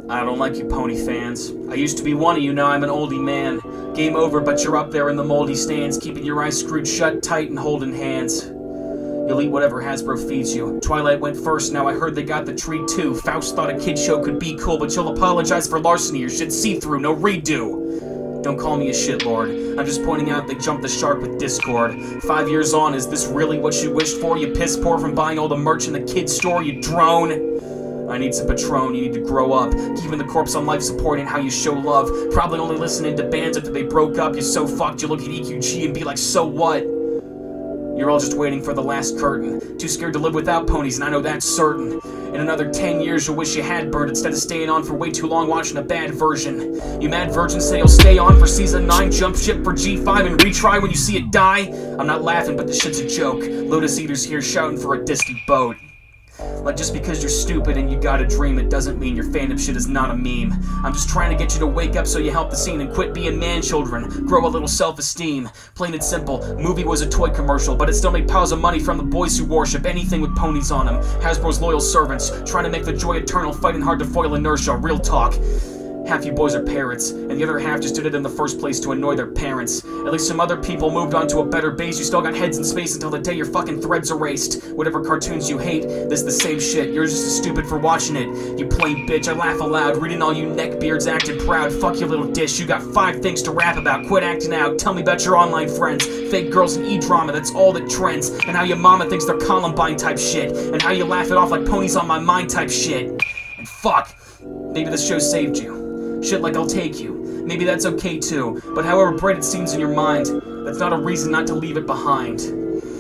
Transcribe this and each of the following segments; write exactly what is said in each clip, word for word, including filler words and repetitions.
I don't like you pony fans. I used to be one of you, now I'm an oldie man. Game over, but you're up there in the moldy stands, keeping your eyes screwed shut tight and holding hands. You'll eat whatever Hasbro feeds you. Twilight went first, now I heard they got the tree too. Faust thought a kid show could be cool, but you'll apologize for larceny, your shit's see-through, no redo. Don't call me a shitlord. I'm just pointing out they jumped the shark with Discord. Five years on, is this really what you wished for? You piss poor from buying all the merch in the kid's store, you drone? I need some Patron, you need to grow up. Keeping the corpse on life support and how you show love. Probably only listening to bands after they broke up. You're so fucked, you look at E Q G and be like, so what? You're all just waiting for the last curtain. Too scared to live without ponies, and I know that's certain. In another ten years, you'll wish you had burned instead of staying on for way too long watching a bad version. You mad virgins say you'll stay on for season nine, jump ship for G five and retry when you see it die? I'm not laughing, but this shit's a joke. Lotus Eaters here shouting for a distant boat. Like, just because you're stupid and you got a dream, it doesn't mean your fandom shit is not a meme. I'm just trying to get you to wake up so you help the scene and quit being man-children. Grow a little self-esteem. Plain and simple, movie was a toy commercial, but it still made piles of money from the boys who worship anything with ponies on them. Hasbro's loyal servants, trying to make the joy eternal, fighting hard to foil inertia. Real talk. Half you boys are parrots, and the other half just did it in the first place to annoy their parents. At least some other people moved on to a better base. You still got heads in space until the day your fucking threads erased. Whatever cartoons you hate, this is the same shit. You're just as stupid for watching it. You plain bitch, I laugh aloud, reading all you neckbeards acting proud. Fuck you little dish, you got five things to rap about. Quit acting out, tell me about your online friends. Fake girls and e-drama, that's all that trends. And how your mama thinks they're Columbine type shit. And how you laugh it off like ponies on my mind type shit. And fuck, maybe this show saved you. Shit like I'll take you. Maybe that's okay too, but however bright it seems in your mind, that's not a reason not to leave it behind.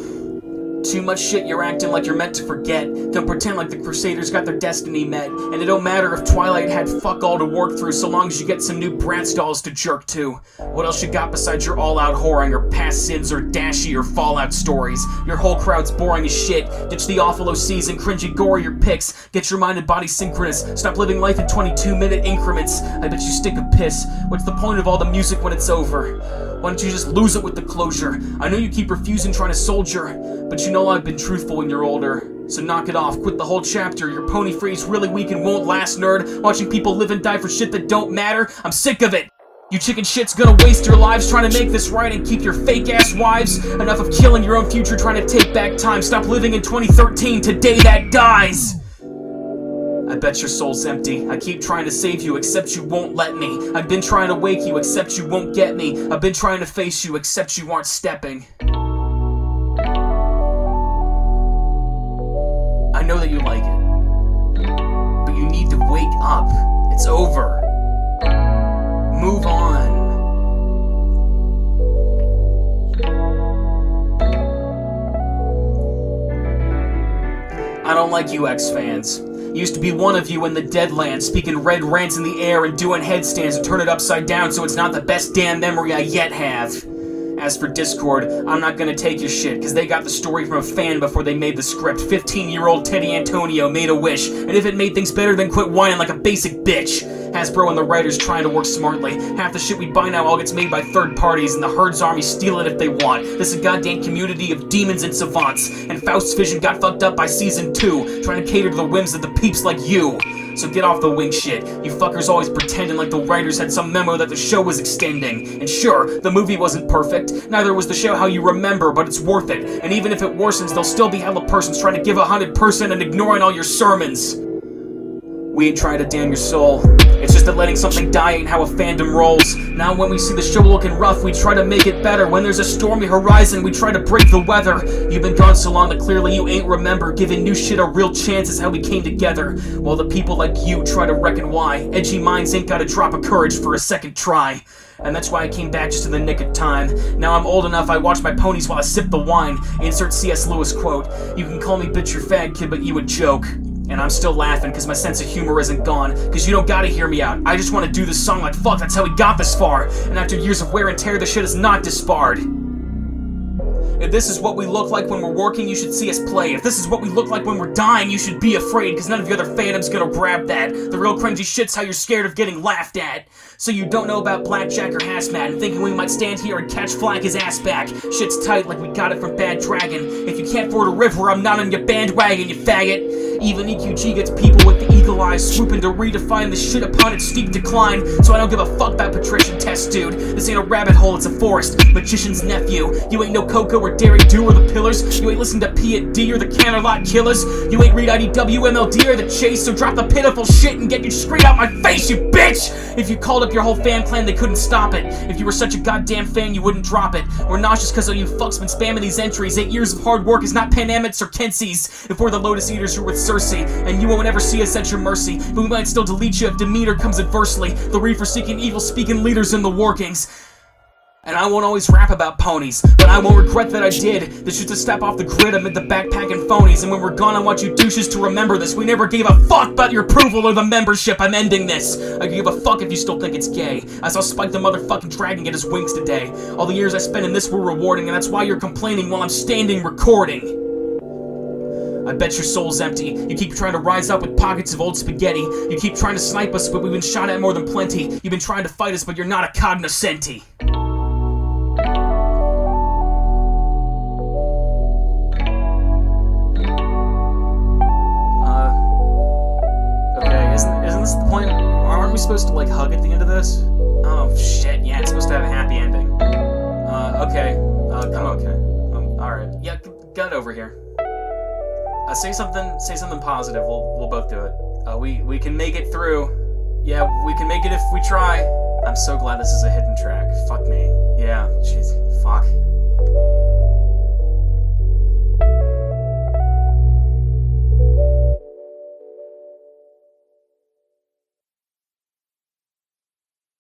Too much shit, you're acting like you're meant to forget. Don't pretend like the Crusaders got their destiny met. And it don't matter if Twilight had fuck all to work through, so long as you get some new Bratz dolls to jerk to. What else you got besides your all-out whoring or past sins or Dashie or Fallout stories? Your whole crowd's boring as shit. Ditch the awful O Cs and cringy gorier pics. Get your mind and body synchronous. Stop living life in twenty-two minute increments. I bet you stink of piss. What's the point of all the music when it's over? Why don't you just lose it with the closure? I know you keep refusing trying to soldier, but you know I've been truthful when you're older. So knock it off, quit the whole chapter. Your pony phrase really weak and won't last, nerd. Watching people live and die for shit that don't matter. I'm sick of it. You chicken shit's gonna waste your lives trying to make this right and keep your fake ass wives. Enough of killing your own future trying to take back time. Stop living in twenty thirteen, today that dies. I bet your soul's empty. I keep trying to save you, except you won't let me. I've been trying to wake you, except you won't get me. I've been trying to face you, except you aren't stepping. I know that you like it, but you need to wake up. It's over. Move on. I don't like you X-fans. Used to be one of you in the Deadlands, speaking red rants in the air and doing headstands and turn it upside down so it's not the best damn memory I yet have. As for Discord, I'm not gonna take your shit, cause they got the story from a fan before they made the script. fifteen-year-old Teddy Antonio made a wish, and if it made things better, then quit whining like a basic bitch. Hasbro and the writers trying to work smartly. Half the shit we buy now all gets made by third parties, and the Herd's army steal it if they want. This is a goddamn community of demons and savants, and Faust's vision got fucked up by season two, trying to cater to the whims of the peeps like you. So get off the wing shit. You fuckers always pretending like the writers had some memo that the show was extending. And sure, the movie wasn't perfect, neither was the show how you remember, but it's worth it. And even if it worsens, there'll still be hella persons trying to give a hundred percent and ignoring all your sermons. We ain't trying to damn your soul. It's just that letting something die ain't how a fandom rolls. Now when we see the show looking rough, we try to make it better. When there's a stormy horizon, we try to break the weather. You've been gone so long that clearly you ain't remember. Giving new shit a real chance is how we came together. While the people like you try to reckon why. Edgy minds ain't got a drop of courage for a second try. And that's why I came back just in the nick of time. Now I'm old enough, I watch my ponies while I sip the wine. Insert C S Lewis quote. You can call me bitch your fag kid, but you a joke. And I'm still laughing cause my sense of humor isn't gone. Cause you don't gotta hear me out. I just wanna do this song like fuck, that's how we got this far. And after years of wear and tear, the shit is not disbarred. If this is what we look like when we're working, you should see us play. If this is what we look like when we're dying, you should be afraid, cause none of your other fandom's gonna grab that. The real cringy shit's how you're scared of getting laughed at. So you don't know about Blackjack or Hazmat, and thinking we might stand here and catch flag his ass back. Shit's tight like we got it from Bad Dragon. If you can't ford a river, I'm not on your bandwagon, you faggot. Even E Q G gets people with the eagle eyes swooping to redefine the shit upon its steep decline. So I don't give a fuck about patrician test, dude. This ain't a rabbit hole, it's a forest. Magician's nephew. You ain't no Coco or Dairy Do or the Pillars. You ain't listen to P and D or the Canterlot Killers. You ain't read I D W, M L D or the Chase. So drop the pitiful shit and get you straight out my face, you bitch! If you called up your whole fan clan, they couldn't stop it. If you were such a goddamn fan, you wouldn't drop it. We're nauseous cause all you fucks been spamming these entries. Eight years of hard work is not Pan Amets or Kensies. If we're the Lotus Eaters, you're with Cersei, and you won't ever see us at your mercy. But we might still delete you if Demeter comes adversely. The reefer-seeking, evil-speaking leaders in the workings. And I won't always rap about ponies, but I won't regret that I did. This shit's a step off the grid amid the backpacking phonies. And when we're gone, I want you douches to remember this. We never gave a fuck about your approval or the membership. I'm ending this. I give a fuck if you still think it's gay. I saw Spike the motherfucking dragon get his wings today. All the years I spent in this were rewarding, and that's why you're complaining while I'm standing recording. I bet your soul's empty. You keep trying to rise up with pockets of old spaghetti. You keep trying to snipe us, but we've been shot at more than plenty. You've been trying to fight us, but you're not a cognoscenti. Isn't this the point? Aren't we supposed to, like, hug at the end of this? Oh, shit, yeah, it's supposed to have a happy ending. Uh, okay. Uh, come on, okay. Um, alright. Yeah, get over here. Uh, say something, say something positive. We'll, we'll both do it. Uh, we, we can make it through. Yeah, we can make it if we try. I'm so glad this is a hidden track. Fuck me. Yeah.